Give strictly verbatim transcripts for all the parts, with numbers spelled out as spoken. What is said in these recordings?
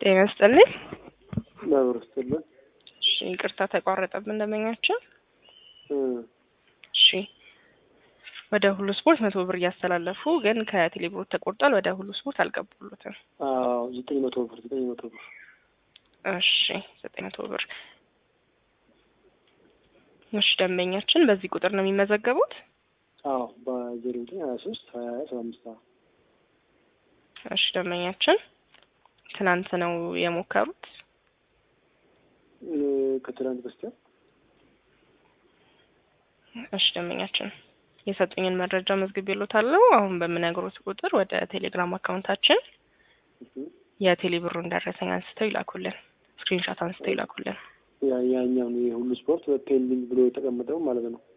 ጤና ይስጥልኝ። ማብራሪያ ይስጥልኝ። እሺ ይቅርታ ተቋረጠብን እንደመኛቸው። እሺ ወደ ሁሉ ስፖርት መቶ ብር እያስተላለፉ ግን ከቴሌብር ተቆርጧል። ወደ ሁሉ ስፖርት አልገቡሉትም። አዎ ዘጠኝ መቶ ብር ዘጠኝ መቶ ብር። እሺ ዘጠኝ መቶ ብር። እሺ ደንበኛችን በዚህ ቁጥር ነው የሚመዘገቡት? አዎ በዜሮ ዘጠኝ ሀያ ሶስት ሀያ ሰባ አምስት። እሺ ደንበኛችን ትናንት ነው የሞከሩት? ከትናንት በስቲያ። እሺ ደንበኛችን የሰጡኝን መረጃ መዝግቤልዎታለሁ። አሁን በምነግሮት ቁጥር ወደ ቴሌግራም አካውንታችን የቴሌብሩን ደረሰኝ አንስተው ይላኩልን፣ ስክሪንሾት አንስተው ይላኩልን። ያ ያኛው ነው የሁሉ ስፖርት በፔንዲንግ ብሎ የተቀመጠው ማለት ነው።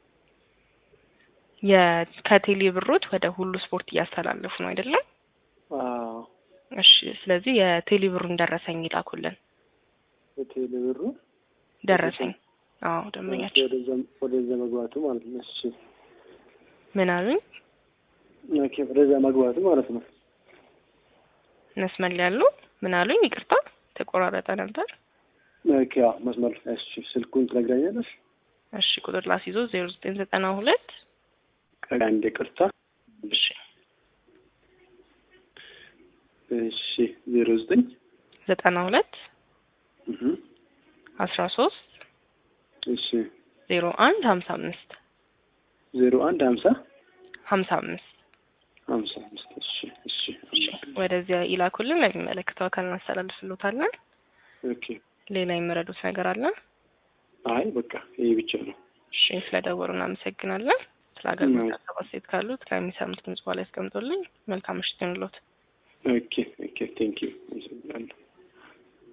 የከቴሌብሩት ወደ ሁሉ ስፖርት እያስተላለፉ ነው አይደለም? አዎ። እሺ ስለዚህ የቴሌብሩን ደረሰኝ ይላኩልን። የቴሌብሩ ደረሰኝ። አዎ ደንበኛችን ወደዛ ወደዛ መግባቱ ማለት ነው። እሺ ምን አሉኝ? ኦኬ ወደዛ መግባቱ ማለት ነው። መስመር ያሉ ምን አሉኝ? ይቅርታ ተቆራረጠ ነበር። ኦኬ አዎ መስመር። እሺ ስልኩን ትነግረኛለሽ? እሺ ቁጥር ላስይዞ ዜሮ ዘጠኝ ዘጠና ሁለት አንድ ይቅርታ። እሺ እሺ ዜሮ ዘጠኝ ዘጠና ሁለት እህ አስራ ሶስት እሺ ዜሮ አንድ ሀምሳ አምስት ዜሮ አንድ ሀምሳ ሀምሳ አምስት ሀምሳ አምስት። እሺ እሺ ወደዚያ ይላኩልን። ለሚመለከተው አካል እናስተላልፍልዎታለን። ኦኬ ሌላ የሚረዱት ነገር አለ? አይ በቃ ይሄ ብቻ ነው። እሺ ስለደወሉ እናመሰግናለን። ስለ አገልግሎት አስተያየት ካሉት ከሚሰሙት ድምጽ በኋላ ያስቀምጡልኝ። መልካም ምሽት ይሁንልዎት። ኦኬ ኦኬ ቴንክ ዩ።